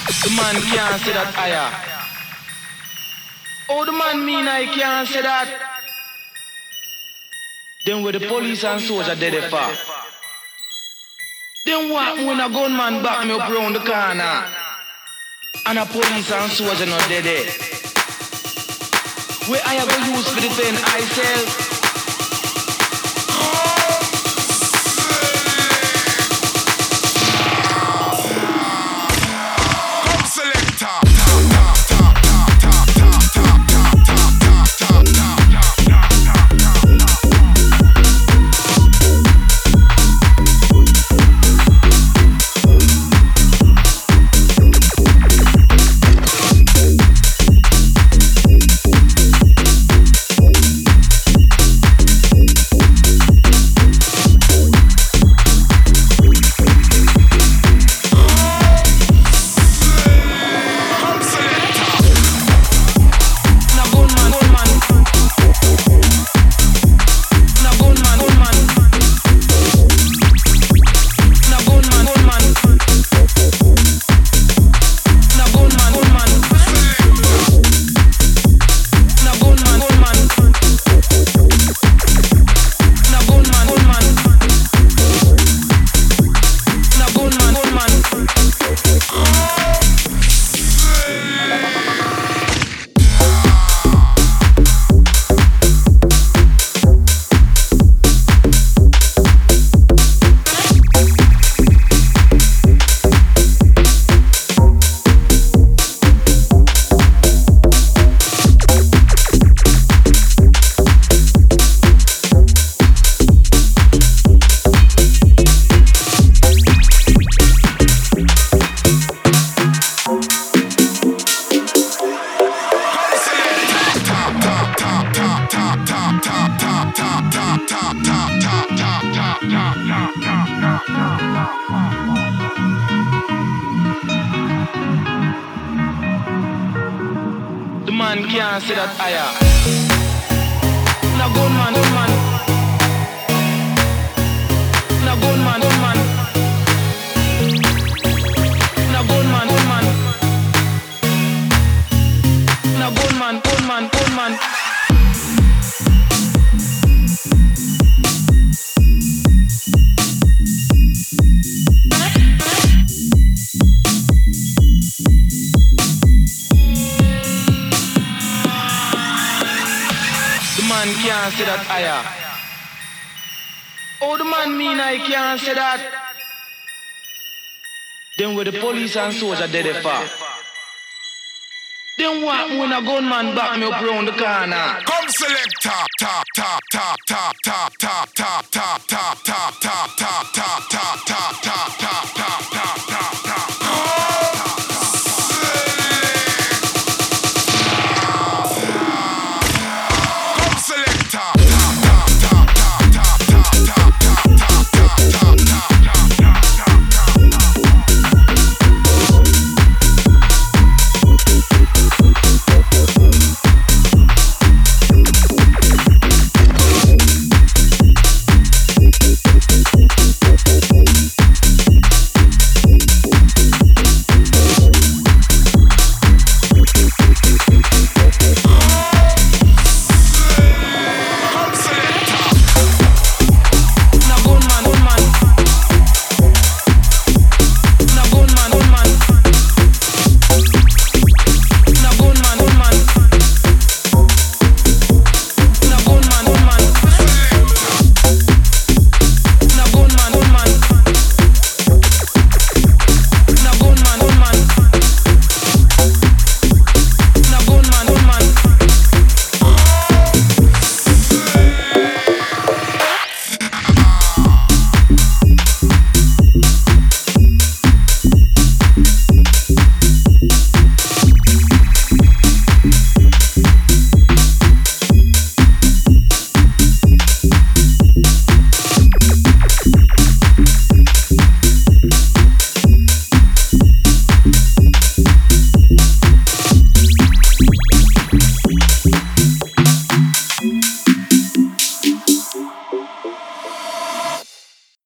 The man can't say that higher. Oh, the man mean I can't say that. Then where the police and soldier dead for? Then what when a gunman back me up round the corner and a police and soldier not dead there? Where I go use to defend myself? The man can't say that higher. No gunman, gunman. No gunman, gunman. No gunman, gunman. No gunman, gunman, gunman. Man can't say that higher. Oh, the man mean I can't say that. Then where the police and soldier dead for? Then what when a gunman back me up round the corner? Come select top, top, top, top, top, top, top, top, top, top, top, top, top, top, top, top.